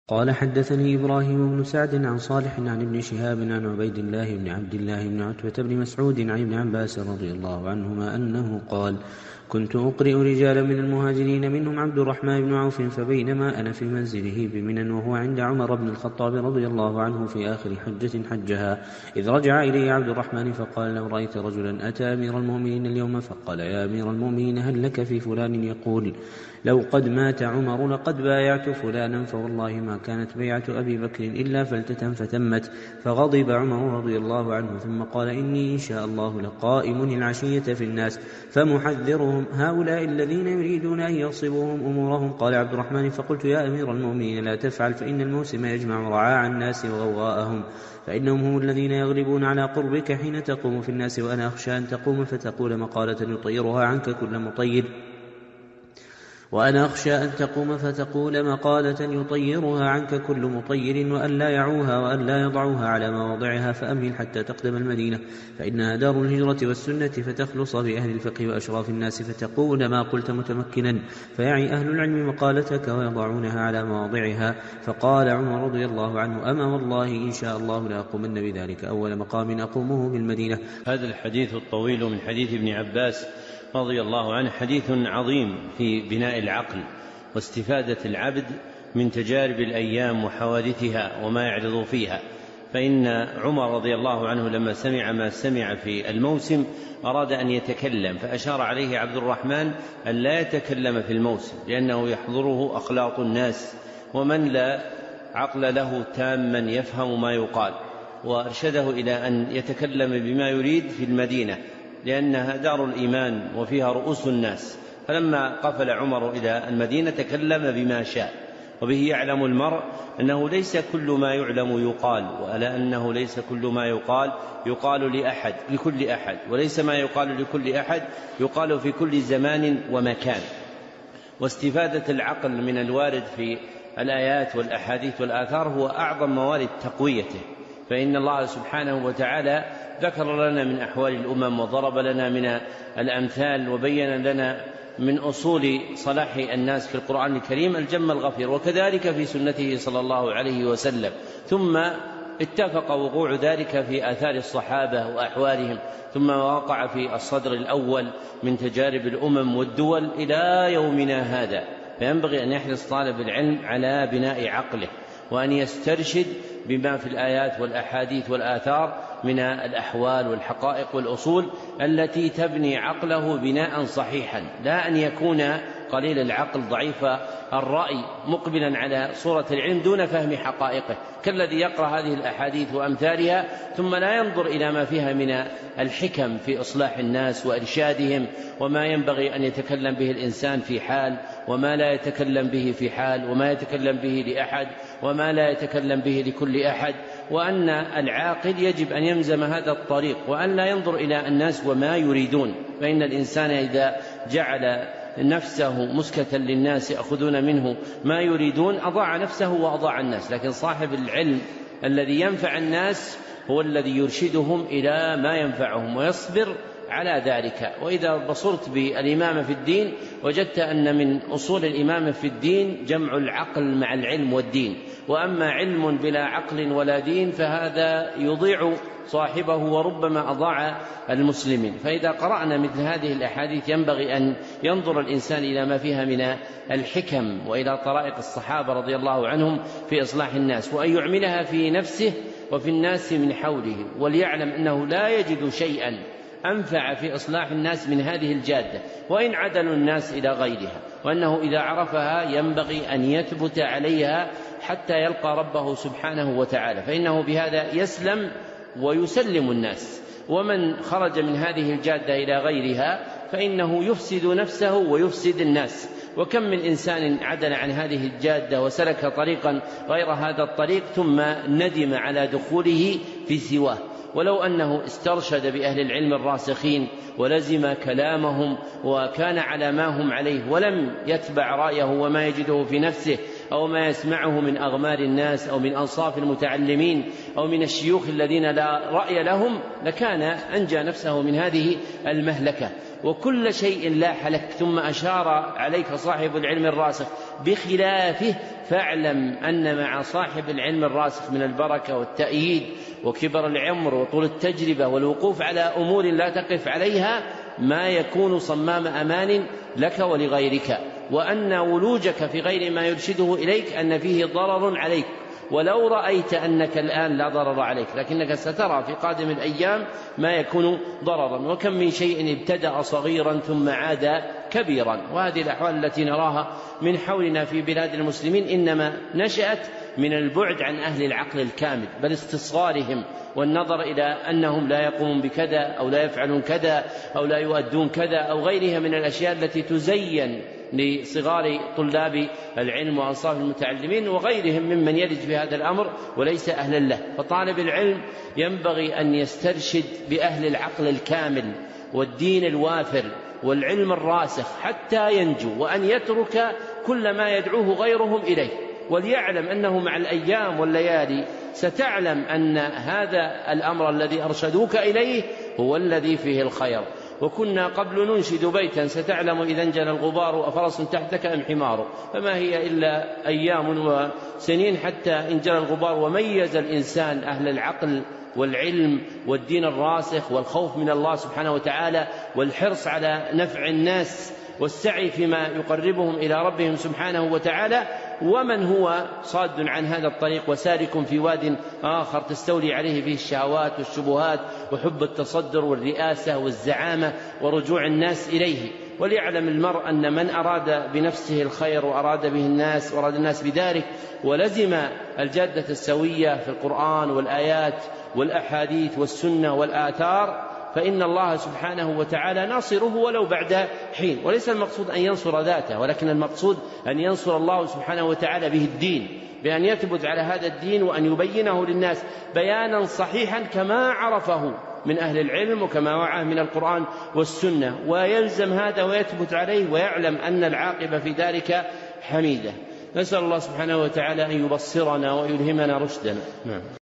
قال حدثني إبراهيم بن سعد عن صالح عن ابن شهاب عن عبيد الله بن عبد الله بن عتبة بن مسعود عن ابن عباس رضي الله عنهما أنه قال: كنت أقرئ رجالا من المهاجرين منهم عبد الرحمن بن عوف، فبينما أنا في منزله بمنى وهو عند عمر بن الخطاب رضي الله عنه في آخر حجة حجها، إذ رجع إلي عبد الرحمن فقال: لو رأيت رجلا أتى أمير المؤمنين اليوم فقال: يا أمير المؤمنين، هل لك في فلان يقول: لو قد مات عمر لقد بايعت فلانا، فوالله ما كانت بيعة أبي بكر إلا فلتة فتمت. فغضب عمر رضي الله عنه ثم قال: إني إن شاء الله لقائم العشية في الناس فمحذرهم هؤلاء الذين يريدون أن يغصبوهم أمورهم. قال عبد الرحمن: فقلت: يا أمير المؤمنين، لا تفعل، فإن الموسم يجمع رعاع الناس وغواءهم، فإنهم هم الذين يغلبون على قربك حين تقوم في الناس، وأنا أخشى أن تقوم فتقول مقالة يطيرها عنك كل مطير، وأن لا يعوها وأن لا يضعوها على مواضعها، فأمهل حتى تقدم المدينة، فإنها دار الهجرة والسنة، فتخلص بأهل الفقه وأشراف الناس، فتقول ما قلت متمكنا، فيعي أهل العلم مقالتك ويضعونها على مواضعها. فقال عمر رضي الله عنه: أما والله إن شاء الله لأقومن بذلك أول مقام أقومه بالمدينة. هذا الحديث الطويل من حديث ابن عباس رضي الله عنه حديث عظيم في بناء العقل واستفادة العبد من تجارب الأيام وحوادثها وما يعرض فيها. فإن عمر رضي الله عنه لما سمع ما سمع في الموسم أراد أن يتكلم، فأشار عليه عبد الرحمن أن لا يتكلم في الموسم، لأنه يحضره أخلاق الناس، ومن لا عقل له تاما يفهم ما يقال، وأرشده إلى أن يتكلم بما يريد في المدينة، لأنها دار الإيمان وفيها رؤوس الناس. فلما قفل عمر إلى المدينة تكلم بما شاء، وبه يعلم المرء أنه ليس كل ما يعلم يقال، وألا أنه ليس كل ما يقال لكل أحد، وليس ما يقال لكل أحد يقال في كل زمان ومكان. واستفادة العقل من الوارد في الآيات والأحاديث والآثار هو أعظم موارد تقويته، فإن الله سبحانه وتعالى ذكر لنا من أحوال الأمم وضرب لنا من الأمثال وبين لنا من أصول صلاح الناس في القرآن الكريم الجم الغفير، وكذلك في سنته صلى الله عليه وسلم. ثم اتفق وقوع ذلك في آثار الصحابة وأحوالهم، ثم وقع في الصدر الأول من تجارب الأمم والدول إلى يومنا هذا. فينبغي أن يحرص طالب العلم على بناء عقله، وأن يسترشد بما في الآيات والأحاديث والآثار من الأحوال والحقائق والأصول التي تبني عقله بناء صحيحا، لا أن يكون قليل العقل ضعيف الرأي مقبلا على صورة العلم دون فهم حقائقه، كالذي يقرأ هذه الأحاديث وأمثالها ثم لا ينظر إلى ما فيها من الحكم في إصلاح الناس وإرشادهم، وما ينبغي أن يتكلم به الإنسان في حال، وما لا يتكلم به في حال، وما يتكلم به لأحد، وما لا يتكلم به لكل أحد. وأن العاقل يجب أن يمزم هذا الطريق، وأن لا ينظر إلى الناس وما يريدون، فإن الإنسان إذا جعل نفسه مسكة للناس يأخذون منه ما يريدون أضاع نفسه وأضاع الناس. لكن صاحب العلم الذي ينفع الناس هو الذي يرشدهم إلى ما ينفعهم ويصبر على ذلك. وإذا بصرت بالإمامة في الدين وجدت أن من أصول الإمامة في الدين جمع العقل مع العلم والدين، وأما علم بلا عقل ولا دين فهذا يضيع صاحبه وربما أضاع المسلمين. فإذا قرأنا مثل هذه الأحاديث ينبغي أن ينظر الإنسان إلى ما فيها من الحكم وإلى طرائق الصحابة رضي الله عنهم في إصلاح الناس، وأن يعملها في نفسه وفي الناس من حوله، وليعلم أنه لا يجد شيئا أنفع في إصلاح الناس من هذه الجادة وإن عدلوا الناس إلى غيرها، وأنه إذا عرفها ينبغي أن يثبت عليها حتى يلقى ربه سبحانه وتعالى، فإنه بهذا يسلم ويسلم الناس. ومن خرج من هذه الجادة إلى غيرها فإنه يفسد نفسه ويفسد الناس. وكم من إنسان عدل عن هذه الجادة وسلك طريقا غير هذا الطريق ثم ندم على دخوله في سواه، ولو أنه استرشد بأهل العلم الراسخين ولزم كلامهم وكان على ما هم عليه ولم يتبع رأيه وما يجده في نفسه أو ما يسمعه من أغمار الناس أو من أنصاف المتعلمين أو من الشيوخ الذين لا رأي لهم لكان أنجى نفسه من هذه المهلكة. وكل شيء لاح لك ثم أشار عليك صاحب العلم الراسخ بخلافه، فاعلم أن مع صاحب العلم الراسخ من البركة والتأييد وكبر العمر وطول التجربة والوقوف على أمور لا تقف عليها ما يكون صمام أمان لك ولغيرك، وأن ولوجك في غير ما يرشده إليك أن فيه ضرر عليك، ولو رأيت أنك الآن لا ضرر عليك لكنك سترى في قادم الأيام ما يكون ضررا. وكم من شيء ابتدأ صغيرا ثم عاد كبيرا، وهذه الأحوال التي نراها من حولنا في بلاد المسلمين إنما نشأت من البعد عن أهل العقل الكامل، بل استصغارهم والنظر إلى أنهم لا يقومون بكذا أو لا يفعلون كذا أو لا يؤدون كذا أو غيرها من الأشياء التي تزين لصغار طلاب العلم وأنصاف المتعلمين وغيرهم ممن يلج في هذا الأمر وليس أهلا له. فطالب العلم ينبغي أن يسترشد بأهل العقل الكامل والدين الوافر والعلم الراسخ حتى ينجو، وأن يترك كل ما يدعوه غيرهم إليه، وليعلم أنه مع الأيام والليالي ستعلم أن هذا الأمر الذي أرشدوك إليه هو الذي فيه الخير. وكنا قبل ننشد بيتا ستعلم إذا انجلى الغبار أفرس تحتك أم حمار، فما هي إلا أيام وسنين حتى انجلى الغبار وميز الإنسان أهل العقل والعلم والدين الراسخ والخوف من الله سبحانه وتعالى والحرص على نفع الناس والسعي فيما يقربهم إلى ربهم سبحانه وتعالى، ومن هو صاد عن هذا الطريق وسارك في واد آخر تستولي عليه فيه الشهوات والشبهات وحب التصدر والرئاسة والزعامة ورجوع الناس إليه. وليعلم المرء أن من أراد بنفسه الخير وأراد به الناس وأراد الناس بذلك ولزم الجادة السوية في القرآن والآيات والأحاديث والسنة والآثار فإن الله سبحانه وتعالى ناصره ولو بعد حين. وليس المقصود أن ينصر ذاته، ولكن المقصود أن ينصر الله سبحانه وتعالى به الدين، بأن يثبت على هذا الدين وأن يبينه للناس بيانا صحيحا كما عرفه من أهل العلم وكما وعاه من القرآن والسنة، ويلزم هذا ويثبت عليه ويعلم أن العاقبة في ذلك حميدة. نسأل الله سبحانه وتعالى أن يبصرنا ويلهمنا رشدنا.